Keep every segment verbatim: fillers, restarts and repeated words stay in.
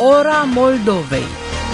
Ora Moldovei.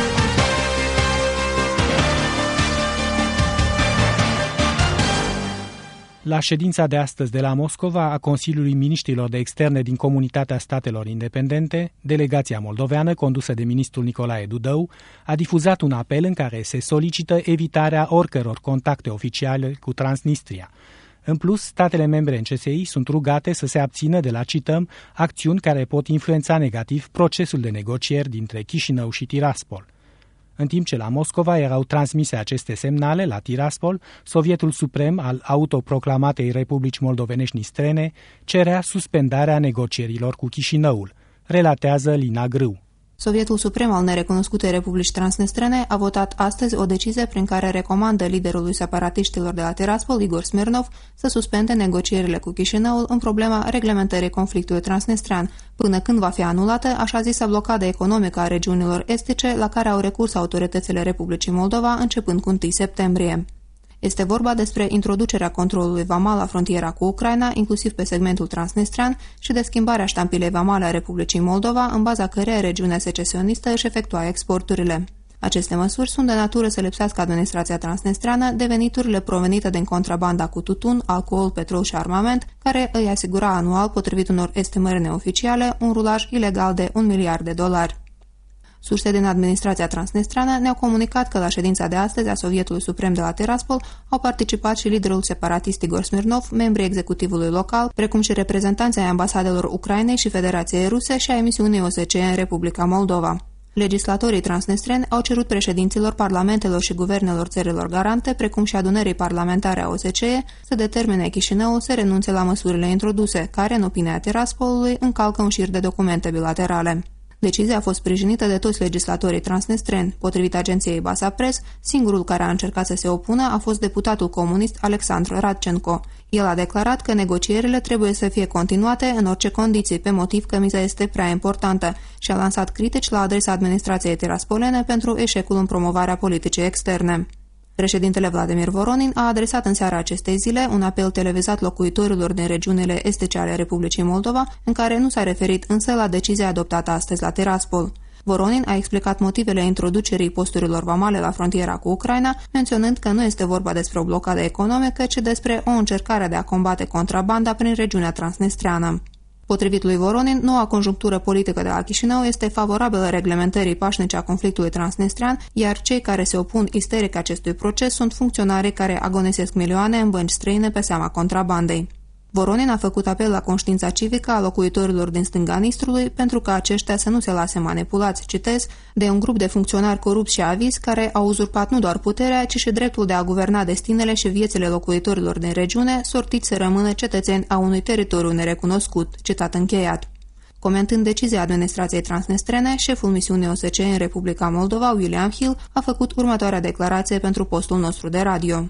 La ședința de astăzi de la Moscova a Consiliului Miniștrilor de Externe din Comunitatea Statelor Independente, delegația moldoveană, condusă de ministrul Nicolae Dudău, a difuzat un apel în care se solicită evitarea oricăror contacte oficiale cu Transnistria. În plus, statele membre în C S I sunt rugate să se abțină de la, cităm, acțiuni care pot influența negativ procesul de negocieri dintre Chișinău și Tiraspol. În timp ce la Moscova erau transmise aceste semnale, la Tiraspol, Sovietul Suprem al autoproclamatei Republici Moldovenești Nistrene cerea suspendarea negocierilor cu Chișinăul, relatează Lina Grâu. Sovietul Suprem al nerecunoscutei Republici Transnistrene a votat astăzi o decizie prin care recomandă liderului separatiștilor de la Tiraspol, Igor Smirnov, să suspende negocierile cu Chișinăul în problema reglementării conflictului transnistrean, până când va fi anulată așa zisă blocadă economică a regiunilor estice la care au recurs autoritățile Republicii Moldova începând cu întâi septembrie. Este vorba despre introducerea controlului vamal la frontiera cu Ucraina, inclusiv pe segmentul transnistrean, și de schimbarea ștampilei vamale a Republicii Moldova, în baza căreia regiunea secesionistă își efectua exporturile. Aceste măsuri sunt de natură să lipsească administrația transnistreană de veniturile provenite din contrabanda cu tutun, alcool, petrol și armament, care îi asigura anual, potrivit unor estimări neoficiale, un rulaj ilegal de un miliard de dolari. Surse din administrația transnistreană ne-au comunicat că la ședința de astăzi a Sovietului Suprem de la Tiraspol au participat și liderul separatist Igor Smirnov, membrii executivului local, precum și reprezentanții ai ambasadelor Ucrainei și Federației Ruse și ai misiunii O S C E în Republica Moldova. Legislatorii transnistreni au cerut președinților parlamentelor și guvernelor țărilor garante, precum și adunării parlamentare a O S C E, să determine Chișinăul să renunțe la măsurile introduse, care, în opinia Tiraspolului, încalcă un șir de documente bilaterale. Decizia a fost sprijinită de toți legislatorii transnistreni. Potrivit agenției Basa Press, singurul care a încercat să se opună a fost deputatul comunist Alexandru Radchenko. El a declarat că negocierile trebuie să fie continuate în orice condiții, pe motiv că miza este prea importantă, și a lansat critici la adresa administrației tiraspolene pentru eșecul în promovarea politicii externe. Președintele Vladimir Voronin a adresat în seara acestei zile un apel televizat locuitorilor din regiunile estice ale Republicii Moldova, în care nu s-a referit însă la decizia adoptată astăzi la Tiraspol. Voronin a explicat motivele introducerii posturilor vamale la frontiera cu Ucraina, menționând că nu este vorba despre o blocadă economică, ci despre o încercare de a combate contrabanda prin regiunea transnistreană. Potrivit lui Voronin, noua conjunctură politică de la Chișinău este favorabilă reglementării pașnice a conflictului transnistrean, iar cei care se opun isteric acestui proces sunt funcționarii care agonisesc milioane în bănci străine pe seama contrabandei. Voronin a făcut apel la conștiința civică a locuitorilor din stânga Nistrului pentru ca aceștia să nu se lase manipulați, citez, de un grup de funcționari corupți și avizi care au uzurpat nu doar puterea, ci și dreptul de a guverna destinele și viețile locuitorilor din regiune, sortiți să rămână cetățeni a unui teritoriu nerecunoscut, citat încheiat. Comentând decizia administrației transnistrene, șeful misiunii O S C E în Republica Moldova, William Hill, a făcut următoarea declarație pentru postul nostru de radio.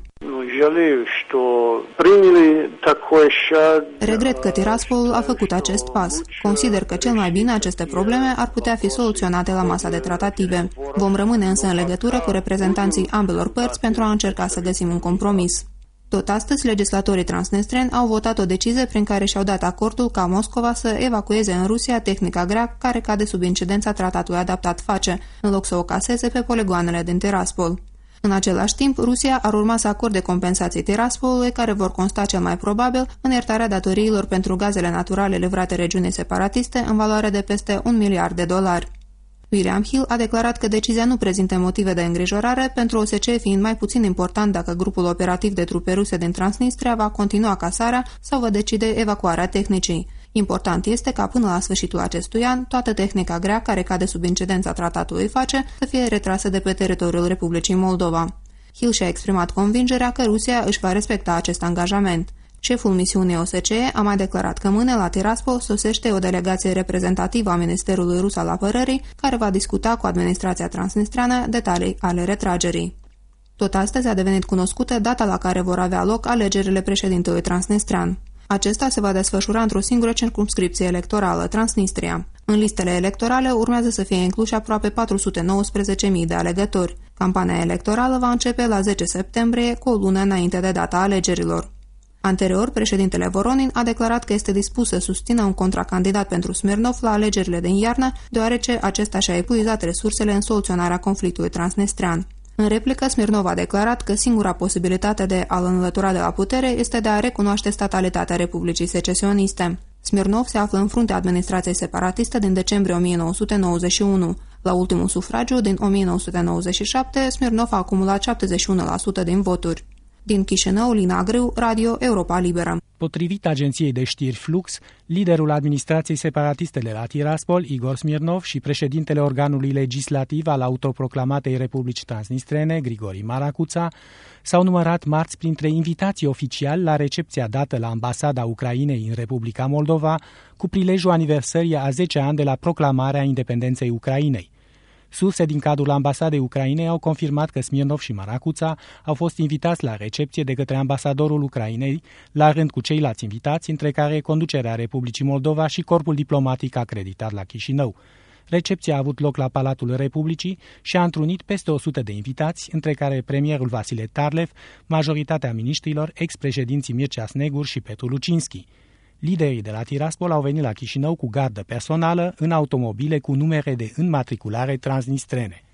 Regret că Tiraspolul a făcut acest pas. Consider că cel mai bine aceste probleme ar putea fi soluționate la masa de tratative. Vom rămâne însă în legătură cu reprezentanții ambelor părți pentru a încerca să găsim un compromis. Tot astăzi, legislatorii transnistreni au votat o decizie prin care și-au dat acordul ca Moscova să evacueze în Rusia tehnica grea care cade sub incidența tratatului adaptat face, în loc să o caseze pe poligoanele din Tiraspol. În același timp, Rusia ar urma să acorde compensații Tiraspolului, care vor consta cel mai probabil în iertarea datoriilor pentru gazele naturale livrate regiunii separatiste în valoare de peste un miliard de dolari. William Hill a declarat că decizia nu prezintă motive de îngrijorare, pentru O S C E fiind mai puțin important dacă grupul operativ de trupe ruse din Transnistria va continua casarea sau va decide evacuarea tehnicii. Important este ca până la sfârșitul acestui an, toată tehnica grea care cade sub incidența tratatului face să fie retrasă de pe teritoriul Republicii Moldova. Hill și-a exprimat convingerea că Rusia își va respecta acest angajament. Șeful misiunii O S C E a mai declarat că mâine la Tiraspol sosește o delegație reprezentativă a Ministerului Rus al Apărării, care va discuta cu administrația transnistreană detalii ale retragerii. Tot astăzi a devenit cunoscută data la care vor avea loc alegerile președintelui transnistrean. Acesta se va desfășura într-o singură circumscripție electorală, Transnistria. În listele electorale urmează să fie incluși aproape patru sute nouăsprezece mii de alegători. Campania electorală va începe la zece septembrie, cu o lună înainte de data alegerilor. Anterior, președintele Voronin a declarat că este dispus să susțină un contracandidat pentru Smirnov la alegerile din iarnă, deoarece acesta și-a epuizat resursele în soluționarea conflictului transnistrean. În replică, Smirnov a declarat că singura posibilitate de a-l înlătura de la putere este de a recunoaște statalitatea Republicii Secesioniste. Smirnov se află în fruntea administrației separatiste din decembrie o mie nouă sute nouăzeci și unu. La ultimul sufragiu din o mie nouă sute nouăzeci și șapte, Smirnov a acumulat șaptezeci și unu la sută din voturi. Din Chișinău, Lina Grâu, Radio Europa Liberă. Potrivit agenției de știri Flux, liderul administrației separatiste de la Tiraspol, Igor Smirnov, și președintele organului legislativ al autoproclamatei Republici Transnistrene, Grigori Maracuța, s-au numărat marți printre invitații oficiali la recepția dată la ambasada Ucrainei în Republica Moldova, cu prilejul aniversării a zece ani de la proclamarea independenței Ucrainei. Surse din cadrul ambasadei Ucrainei au confirmat că Smirnov și Maracuța au fost invitați la recepție de către ambasadorul Ucrainei, la rând cu ceilalți invitați, între care conducerea Republicii Moldova și corpul diplomatic acreditat la Chișinău. Recepția a avut loc la Palatul Republicii și a întrunit peste o sută de invitați, între care premierul Vasile Tarlev, majoritatea miniștrilor, ex-președinții Mircea Snegur și Petru Lucinski. Liderii de la Tiraspol au venit la Chișinău cu gardă personală în automobile cu numere de înmatriculare transnistrene.